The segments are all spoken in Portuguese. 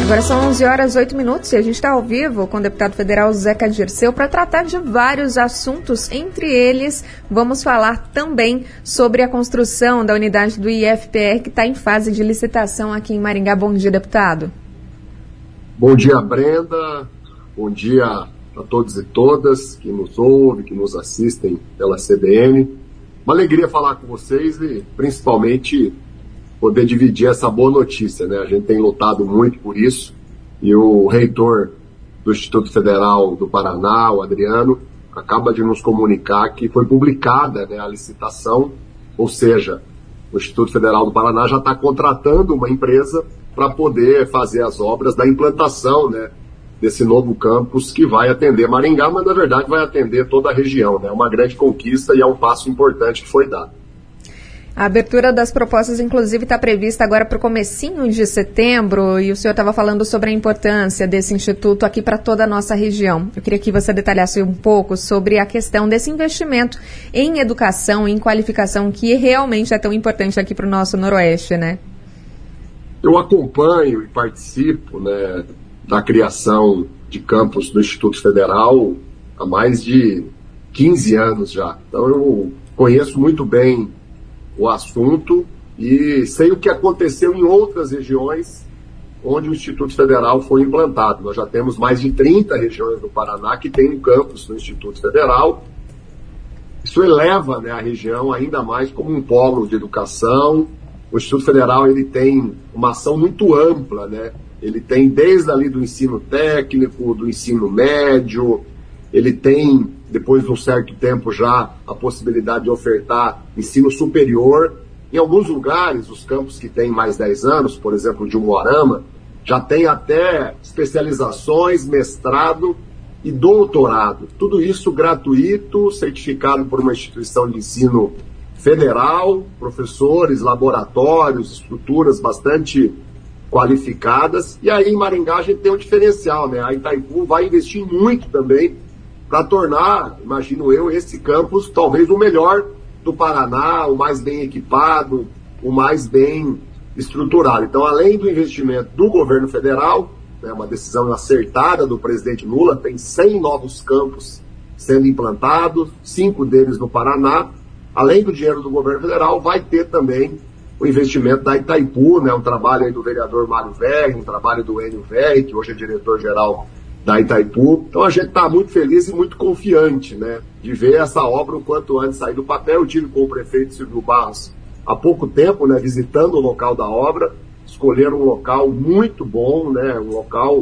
Agora são 11 horas 8 minutos e a gente está ao vivo com o deputado federal Zeca Dirceu para tratar de vários assuntos. Entre eles, vamos falar também sobre a construção da unidade do IFPR que está em fase de licitação aqui em Maringá. Bom dia, deputado. Bom dia, Brenda. Bom dia a todos e todas que nos ouvem, que nos assistem pela CBN. Uma alegria falar com vocês e, principalmente, poder dividir essa boa notícia, né? A gente tem lutado muito por isso e o reitor do Instituto Federal do Paraná, o Adriano, acaba de nos comunicar que foi publicada, né, a licitação, ou seja, o Instituto Federal do Paraná já está contratando uma empresa para poder fazer as obras da implantação, né, desse novo campus que vai atender Maringá, mas na verdade vai atender toda a região, né? É uma grande conquista e é um passo importante que foi dado. A abertura das propostas, inclusive, está prevista agora para o comecinho de setembro e o senhor estava falando sobre a importância desse instituto aqui para toda a nossa região. Eu queria que você detalhasse um pouco sobre a questão desse investimento em educação, em qualificação, que realmente é tão importante aqui para o nosso Noroeste, né? Eu acompanho e participo, né, da criação de campus do Instituto Federal há mais de 15 anos já. Então eu conheço muito bem o assunto e sei o que aconteceu em outras regiões onde o Instituto Federal foi implantado. Nós já temos mais de 30 regiões do Paraná que têm um campus no Instituto Federal. Isso eleva, né, a região ainda mais como um polo de educação. O Instituto Federal ele tem uma ação muito ampla, né? Ele tem desde ali do ensino técnico, do ensino médio, ele tem, depois de um certo tempo já, a possibilidade de ofertar ensino superior. Em alguns lugares, os campos que têm mais 10 anos, por exemplo, de Umuarama, já tem até especializações, mestrado e doutorado. Tudo isso gratuito, certificado por uma instituição de ensino federal, professores, laboratórios, estruturas bastante qualificadas. E aí em Maringá a gente tem um diferencial, né? A Itaipu vai investir muito também para tornar, imagino eu, esse campus talvez o melhor do Paraná, o mais bem equipado, o mais bem estruturado. Então, além do investimento do governo federal, né, uma decisão acertada do presidente Lula, tem 100 novos campus sendo implantados, 5 deles no Paraná. Além do dinheiro do governo federal, vai ter também o investimento da Itaipu, né, um trabalho aí do vereador Mário Verri, um trabalho do Enio Verri, que hoje é diretor-geral da Itaipu. Então a gente está muito feliz e muito confiante, né, de ver essa obra o quanto antes sair do papel. Eu tive com o prefeito Silvio Barros há pouco tempo, né, visitando o local da obra, escolheram um local muito bom, né, um local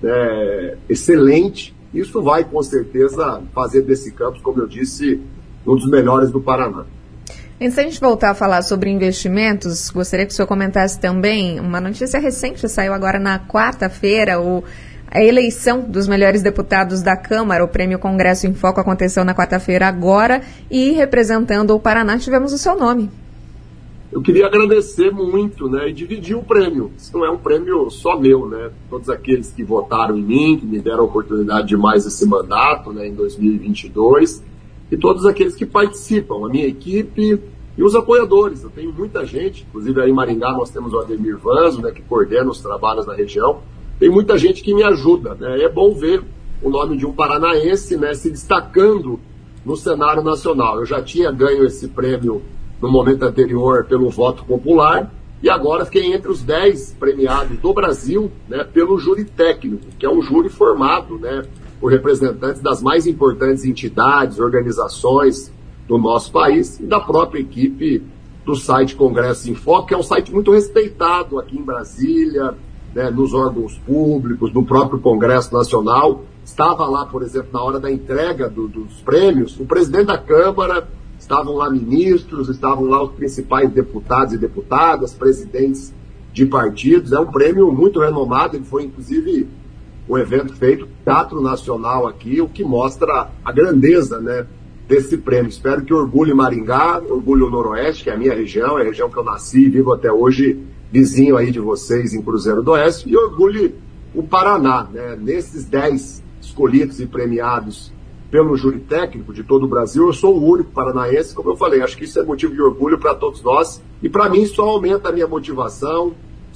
excelente. Isso vai com certeza fazer desse campus, como eu disse, um dos melhores do Paraná. Antes da gente voltar a falar sobre investimentos, gostaria que o senhor comentasse também uma notícia recente, saiu agora na quarta-feira, a eleição dos melhores deputados da Câmara, o Prêmio Congresso em Foco aconteceu na quarta-feira agora e representando o Paraná tivemos o seu nome. Eu queria agradecer muito, né, e dividir o prêmio. Isso não é um prêmio só meu, né? Todos aqueles que votaram em mim, que me deram a oportunidade de mais esse mandato, né, em 2022, e todos aqueles que participam, a minha equipe e os apoiadores. Eu tenho muita gente, inclusive aí em Maringá nós temos o Ademir Vanzo, né, que coordena os trabalhos na região. Tem muita gente que me ajuda, né? É bom ver o nome de um paranaense, né, se destacando no cenário nacional. Eu já tinha ganho esse prêmio no momento anterior pelo voto popular e agora fiquei entre os 10 premiados do Brasil, né, pelo júri técnico, que é um júri formado, né, por representantes das mais importantes entidades, organizações do nosso país e da própria equipe do site Congresso em Foco, que é um site muito respeitado aqui em Brasília, né, nos órgãos públicos, no próprio Congresso Nacional. Estava lá, por exemplo, na hora da entrega dos prêmios, o presidente da Câmara, estavam lá ministros, estavam lá os principais deputados e deputadas, presidentes de partidos. É um prêmio muito renomado, ele foi inclusive um evento feito no Teatro Nacional aqui, o que mostra a grandeza, né, desse prêmio. Espero que orgulhe Maringá, orgulhe o Noroeste, que é a minha região, é a região que eu nasci e vivo até hoje, vizinho aí de vocês em Cruzeiro do Oeste, e orgulhe o Paraná, né? Nesses 10 escolhidos e premiados pelo júri técnico de todo o Brasil, eu sou o único paranaense, como eu falei. Acho que isso é motivo de orgulho para todos nós, e para mim isso aumenta a minha motivação,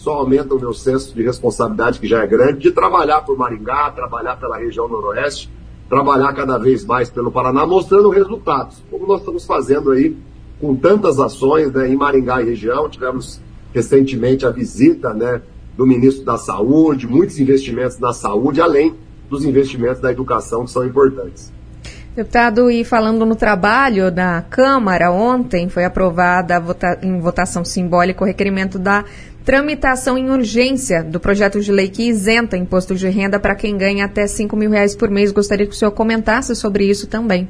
só aumenta o meu senso de responsabilidade, que já é grande, de trabalhar por Maringá, trabalhar pela região noroeste, trabalhar cada vez mais pelo Paraná, mostrando resultados, como nós estamos fazendo aí com tantas ações, né, em Maringá e região. Tivemos recentemente a visita, né, do ministro da Saúde, muitos investimentos na saúde, além dos investimentos da educação, que são importantes. Deputado, e falando no trabalho da Câmara, ontem foi aprovada em votação simbólica o requerimento da tramitação em urgência do projeto de lei que isenta imposto de renda para quem ganha até R$5 mil por mês. Gostaria que o senhor comentasse sobre isso também.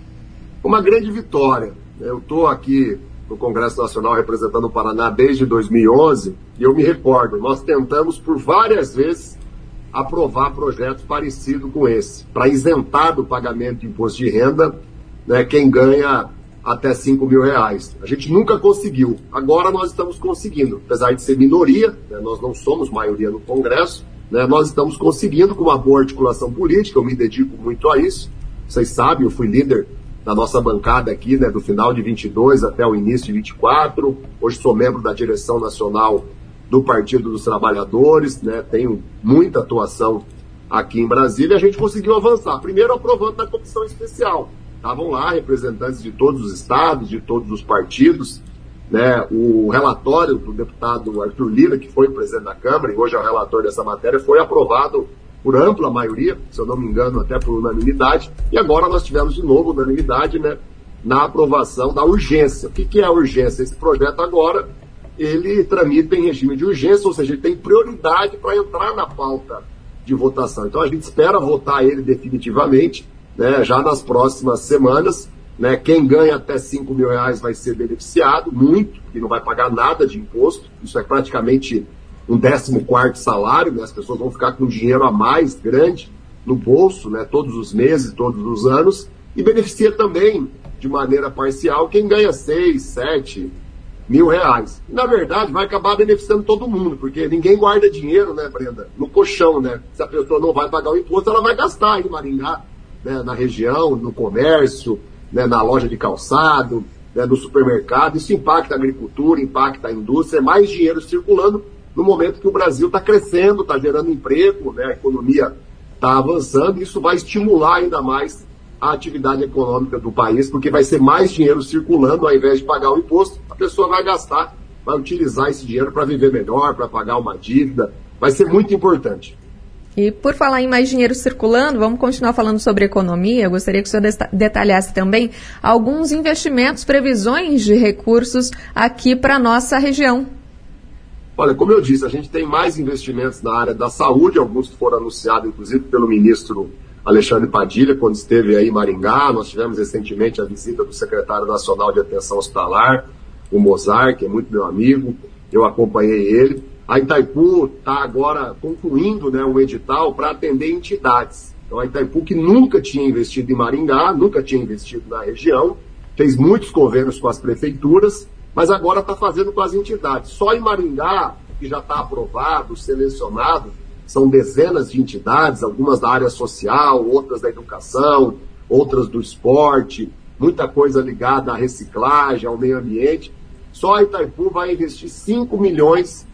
Uma grande vitória. Eu estou aqui no Congresso Nacional representando o Paraná desde 2011 e eu me recordo, nós tentamos por várias vezes aprovar projetos parecidos com esse, para isentar do pagamento de imposto de renda, né, quem ganha até R$5 mil. A gente nunca conseguiu. Agora nós estamos conseguindo, apesar de ser minoria, né, nós não somos maioria no Congresso, né, nós estamos conseguindo com uma boa articulação política, eu me dedico muito a isso. Vocês sabem, eu fui líder da nossa bancada aqui, né, do final de 22 até o início de 24. Hoje sou membro da direção nacional do Partido dos Trabalhadores, né, tenho muita atuação aqui em Brasília. A gente conseguiu avançar. Primeiro aprovando na comissão especial. Estavam lá representantes de todos os estados, de todos os partidos, né, o relatório do deputado Arthur Lira, que foi presidente da Câmara e hoje é o relator dessa matéria, foi aprovado por ampla maioria, se eu não me engano, até por unanimidade, e agora nós tivemos de novo unanimidade, né, na aprovação da urgência. O que é a urgência? Esse projeto agora, ele tramita em regime de urgência, ou seja, ele tem prioridade para entrar na pauta de votação. Então a gente espera votar ele definitivamente, né, já nas próximas semanas, né. Quem ganha até R$5 mil vai ser beneficiado, muito, porque não vai pagar nada de imposto, isso é praticamente um 14º salário, né? As pessoas vão ficar com dinheiro a mais grande no bolso, né, todos os meses, todos os anos, e beneficia também, de maneira parcial, quem ganha R$6, R$7 mil. E, na verdade, vai acabar beneficiando todo mundo, porque ninguém guarda dinheiro, né, Brenda, no colchão, né? Se a pessoa não vai pagar o imposto, ela vai gastar em Maringá, né, na região, no comércio, né, na loja de calçado, né, no supermercado. Isso impacta a agricultura, impacta a indústria, é mais dinheiro circulando no momento que o Brasil está crescendo, está gerando emprego, né, a economia está avançando, e isso vai estimular ainda mais a atividade econômica do país, porque vai ser mais dinheiro circulando, ao invés de pagar o imposto, a pessoa vai gastar, vai utilizar esse dinheiro para viver melhor, para pagar uma dívida, vai ser muito importante. E por falar em mais dinheiro circulando, vamos continuar falando sobre economia. Eu gostaria que o senhor detalhasse também alguns investimentos, previsões de recursos aqui para a nossa região. Olha, como eu disse, a gente tem mais investimentos na área da saúde, alguns que foram anunciados, inclusive, pelo ministro Alexandre Padilha, quando esteve aí em Maringá. Nós tivemos recentemente a visita do secretário nacional de atenção hospitalar, o Mozart, que é muito meu amigo, eu acompanhei ele. A Itaipu está agora concluindo, né, um edital para atender entidades. Então a Itaipu, que nunca tinha investido em Maringá, nunca tinha investido na região, fez muitos convênios com as prefeituras, mas agora está fazendo com as entidades. Só em Maringá, que já está aprovado, selecionado, são dezenas de entidades, algumas da área social, outras da educação, outras do esporte, muita coisa ligada à reciclagem, ao meio ambiente. Só a Itaipu vai investir R$5 milhões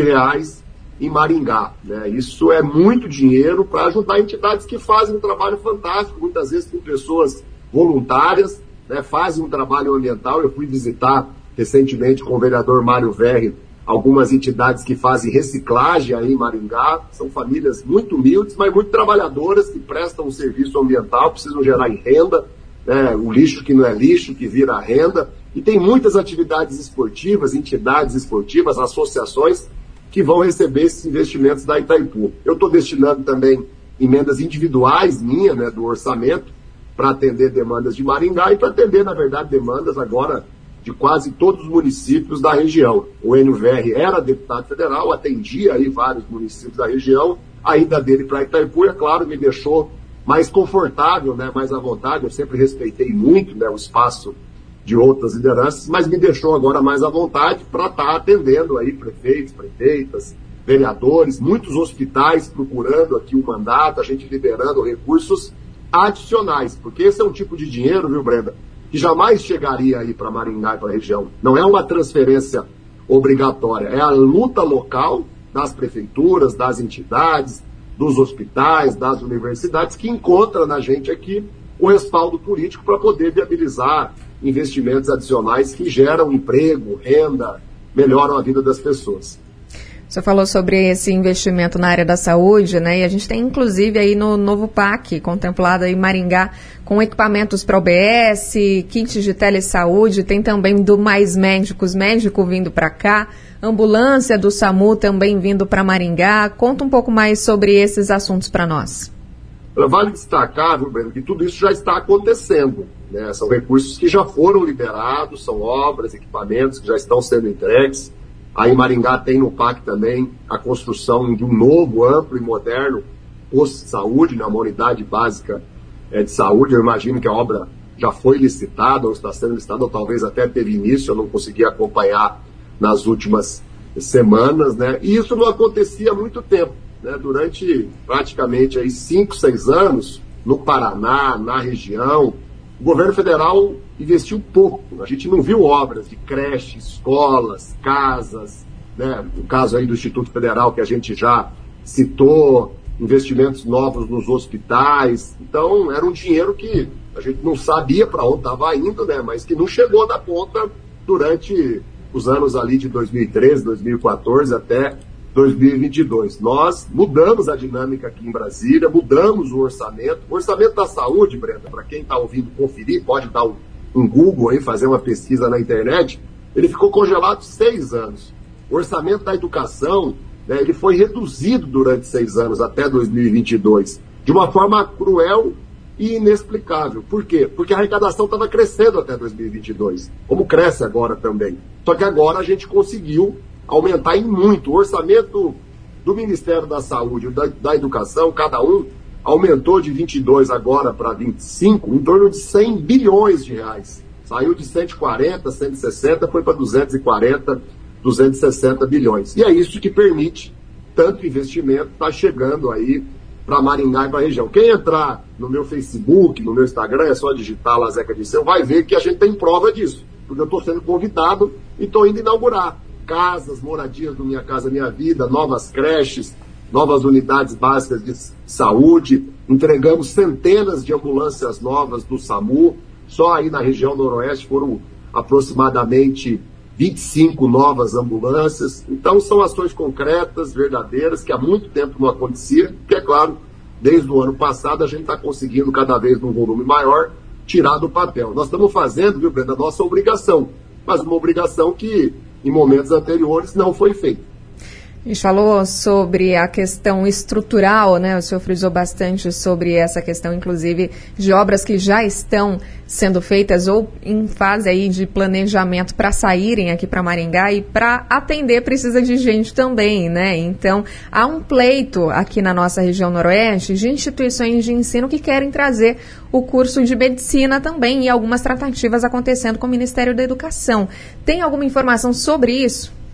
em Maringá, né? Isso é muito dinheiro para ajudar entidades que fazem um trabalho fantástico, muitas vezes com pessoas voluntárias, né? Fazem um trabalho ambiental. Eu fui visitar recentemente com o vereador Mário Verri algumas entidades que fazem reciclagem aí em Maringá. São famílias muito humildes, mas muito trabalhadoras, que prestam um serviço ambiental, precisam gerar renda, né? O lixo que não é lixo, que vira renda. E tem muitas atividades esportivas, entidades esportivas, associações que vão receber esses investimentos da Itaipu. Eu estou destinando também emendas individuais minhas, né, do orçamento, para atender demandas de Maringá e para atender, na verdade, demandas agora de quase todos os municípios da região. O Enio Verri era deputado federal, atendia aí vários municípios da região, a ida dele para Itaipu, é claro, me deixou mais confortável, né, mais à vontade. Eu sempre respeitei muito, né, o espaço de outras lideranças, mas me deixou agora mais à vontade para estar atendendo aí prefeitos, prefeitas, vereadores, muitos hospitais procurando aqui o mandato, a gente liberando recursos adicionais, porque esse é um tipo de dinheiro, viu, Brenda, que jamais chegaria aí para Maringá e para a região. Não é uma transferência obrigatória, é a luta local, das prefeituras, das entidades, dos hospitais, das universidades, que encontra na gente aqui o respaldo político para poder viabilizar investimentos adicionais que geram emprego, renda, melhoram a vida das pessoas. Você falou sobre esse investimento na área da saúde, né? E a gente tem, inclusive, aí no novo PAC, contemplado em Maringá, com equipamentos para OBS, kits de telesaúde, tem também do Mais Médicos, médico vindo para cá, ambulância do SAMU também vindo para Maringá. Conta um pouco mais sobre esses assuntos para nós. Vale destacar, viu, Breno, que tudo isso já está acontecendo, né? São recursos que já foram liberados, são obras, equipamentos que já estão sendo entregues. Aí em Maringá tem no PAC também a construção de um novo, amplo e moderno posto de saúde, né, uma unidade básica de saúde. Eu imagino que a obra já foi licitada, ou está sendo licitada, ou talvez até teve início, eu não consegui acompanhar nas últimas semanas, né? E isso não acontecia há muito tempo, né? Durante praticamente aí 5, 6 anos, no Paraná, na região, o governo federal investiu pouco. A gente não viu obras de creche, escolas, casas, né? No caso aí do Instituto Federal, que a gente já citou, investimentos novos nos hospitais. Então, era um dinheiro que a gente não sabia para onde estava indo, né? Mas que não chegou na ponta durante os anos ali de 2013, 2014 até 2022. Nós mudamos a dinâmica aqui em Brasília, mudamos o orçamento. O orçamento da saúde, Brenda, para quem está ouvindo conferir, pode dar um Google aí, fazer uma pesquisa na internet, ele ficou congelado 6 anos. O orçamento da educação, né, ele foi reduzido durante 6 anos, até 2022, de uma forma cruel e inexplicável. Por quê? Porque a arrecadação estava crescendo até 2022, como cresce agora também. Só que agora a gente conseguiu aumentar em muito. O orçamento do Ministério da Saúde e da Educação, cada um, aumentou de 22 agora para 25, em torno de 100 bilhões de reais. Saiu de 140, 160, foi para 240, 260 bilhões. E é isso que permite tanto investimento, está chegando aí para Maringá e para a região. Quem entrar no meu Facebook, no meu Instagram, é só digitar lá Zeca Dirceu, vai ver que a gente tem prova disso, porque eu estou sendo convidado e estou indo inaugurar casas, moradias do Minha Casa Minha Vida, novas creches, novas unidades básicas de saúde, entregamos centenas de ambulâncias novas do SAMU, só aí na região noroeste foram aproximadamente 25 novas ambulâncias. Então são ações concretas, verdadeiras, que há muito tempo não acontecia, que é claro, desde o ano passado a gente está conseguindo cada vez num volume maior tirar do papel. Nós estamos fazendo, viu, Brenda, a nossa obrigação, mas uma obrigação que em momentos anteriores não foi feita. A gente falou sobre a questão estrutural, né? O senhor frisou bastante sobre essa questão, inclusive, de obras que já estão sendo feitas ou em fase aí de planejamento para saírem aqui para Maringá, e para atender precisa de gente também, né? Então, há um pleito aqui na nossa região noroeste de instituições de ensino que querem trazer o curso de medicina também, e algumas tratativas acontecendo com o Ministério da Educação. Tem alguma informação sobre isso?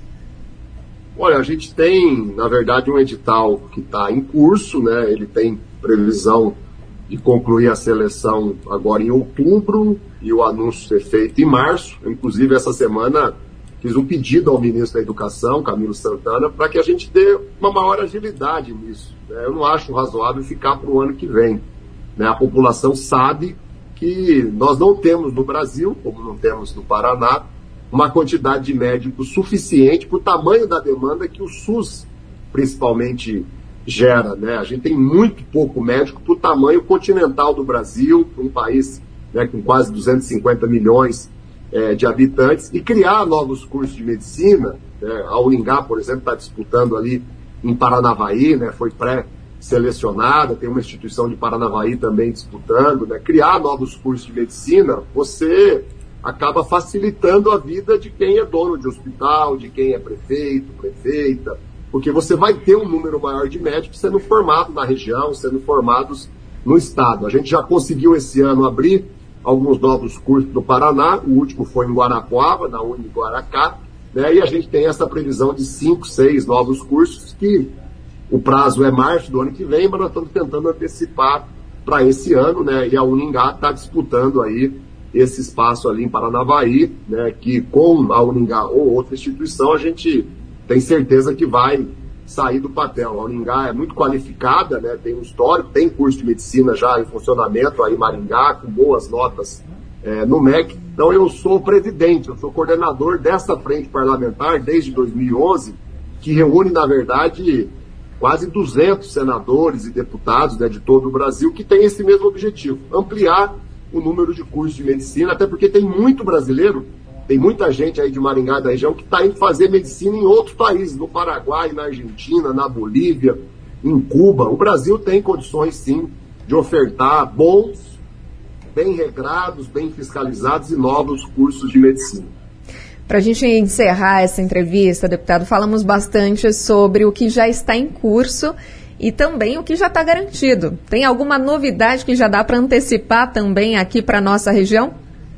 Olha, a gente tem, na verdade, um edital que está em curso, né? Ele tem previsão de concluir a seleção agora em outubro e o anúncio ser feito em março. Eu, inclusive, essa semana fiz um pedido ao ministro da Educação, Camilo Santana, para que a gente dê uma maior agilidade nisso, né? Eu não acho razoável ficar para o ano que vem, né? A população sabe que nós não temos no Brasil, como não temos no Paraná, uma quantidade de médicos suficiente para o tamanho da demanda que o SUS principalmente gera, né? A gente tem muito pouco médico para o tamanho continental do Brasil, um país, né, com quase 250 milhões de habitantes, e criar novos cursos de medicina, né? A Uningá, por exemplo, está disputando ali em Paranavaí, né? Foi pré-selecionada, tem uma instituição de Paranavaí também disputando, né? Criar novos cursos de medicina, você acaba facilitando a vida de quem é dono de hospital, de quem é prefeito, prefeita, porque você vai ter um número maior de médicos sendo formados na região, sendo formados no estado. A gente já conseguiu esse ano abrir alguns novos cursos do Paraná, o último foi em Guarapuava, na Uniguaracá, né? E a gente tem essa previsão de 5, 6 novos cursos, que o prazo é março do ano que vem, mas nós estamos tentando antecipar para esse ano, né? E a Uningá está disputando aí esse espaço ali em Paranavaí, né, que com a Uningá ou outra instituição a gente tem certeza que vai sair do papel. A Uningá é muito qualificada, né, tem um histórico, tem curso de medicina já em funcionamento aí em Maringá, com boas notas no MEC. Então eu sou presidente, eu sou coordenador dessa frente parlamentar desde 2011, que reúne, na verdade, quase 200 senadores e deputados, né, de todo o Brasil, que tem esse mesmo objetivo, ampliar o número de cursos de medicina, até porque tem muito brasileiro, tem muita gente aí de Maringá da região que está indo fazer medicina em outros países, no Paraguai, na Argentina, na Bolívia, em Cuba. O Brasil tem condições, sim, de ofertar bons, bem regrados, bem fiscalizados e novos cursos de medicina. Para a gente encerrar essa entrevista, deputado, falamos bastante sobre o que já está em curso e também o que já está garantido. Tem alguma novidade que já dá para antecipar também aqui para a nossa região?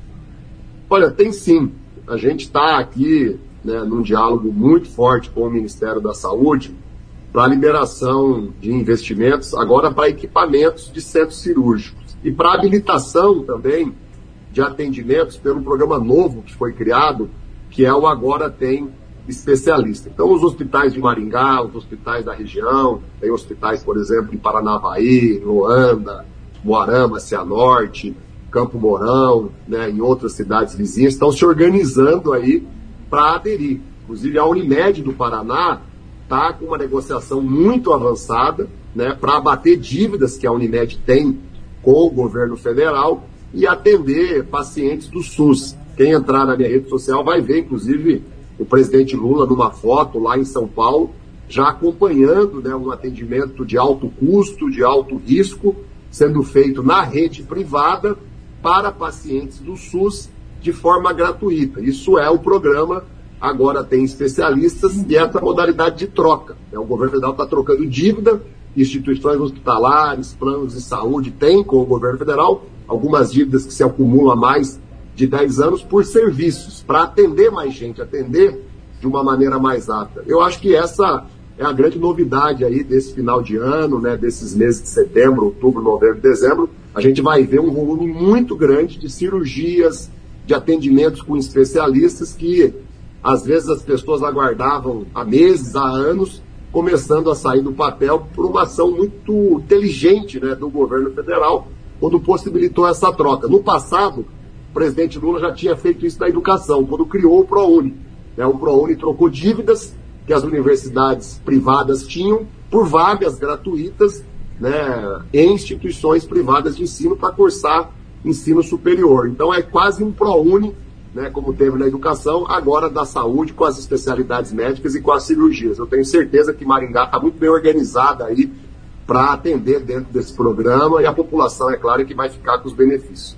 Olha, tem sim. A gente está aqui, né, num diálogo muito forte com o Ministério da Saúde para a liberação de investimentos, agora para equipamentos de centros cirúrgicos e para habilitação também de atendimentos pelo programa novo que foi criado, que é o Agora Tem Especialista. Então, os hospitais de Maringá, os hospitais da região, tem hospitais, por exemplo, em Paranavaí, Loanda, Moarama, Cianorte, Campo Mourão, né, em outras cidades vizinhas, estão se organizando aí para aderir. Inclusive, a Unimed do Paraná está com uma negociação muito avançada, né, para abater dívidas que a Unimed tem com o governo federal e atender pacientes do SUS. Quem entrar na minha rede social vai ver, inclusive, o presidente Lula numa foto lá em São Paulo, já acompanhando, né, um atendimento de alto custo, de alto risco, sendo feito na rede privada para pacientes do SUS de forma gratuita. Isso é o programa Agora Tem Especialistas e essa modalidade de troca. O governo federal está trocando dívida, instituições hospitalares, planos de saúde têm com o governo federal, algumas dívidas que se acumulam há mais de 10 anos por serviços, para atender mais gente, atender de uma maneira mais apta. Eu acho que essa é a grande novidade aí desse final de ano, né, desses meses de setembro, outubro, novembro e dezembro. A gente vai ver um volume muito grande de cirurgias, de atendimentos com especialistas que, às vezes, as pessoas aguardavam há meses, há anos, começando a sair do papel por uma ação muito inteligente, né, do governo federal, quando possibilitou essa troca. No passado, o presidente Lula já tinha feito isso na educação, quando criou o ProUni. O ProUni trocou dívidas que as universidades privadas tinham por vagas gratuitas, né, em instituições privadas de ensino para cursar ensino superior. Então é quase um ProUni, né, como teve na educação, agora da saúde, com as especialidades médicas e com as cirurgias. Eu tenho certeza que Maringá está muito bem organizada aí para atender dentro desse programa e a população, é claro, que vai ficar com os benefícios.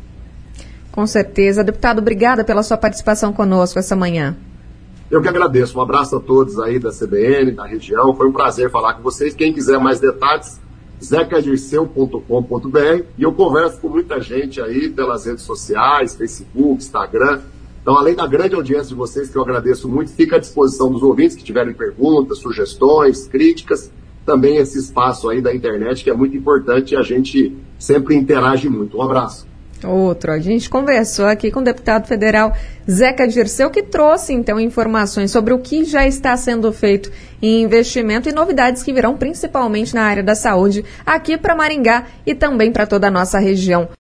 Com certeza. Deputado, obrigada pela sua participação conosco essa manhã. Eu que agradeço. Um abraço a todos aí da CBN, da região. Foi um prazer falar com vocês. Quem quiser mais detalhes, zecadirceu.com.br, e eu converso com muita gente aí pelas redes sociais, Facebook, Instagram. Então, além da grande audiência de vocês, que eu agradeço muito, fica à disposição dos ouvintes que tiverem perguntas, sugestões, críticas, também esse espaço aí da internet, que é muito importante e a gente sempre interage muito. Um abraço. A gente conversou aqui com o deputado federal Zeca Dirceu, que trouxe, então, informações sobre o que já está sendo feito em investimento e novidades que virão principalmente na área da saúde aqui para Maringá e também para toda a nossa região.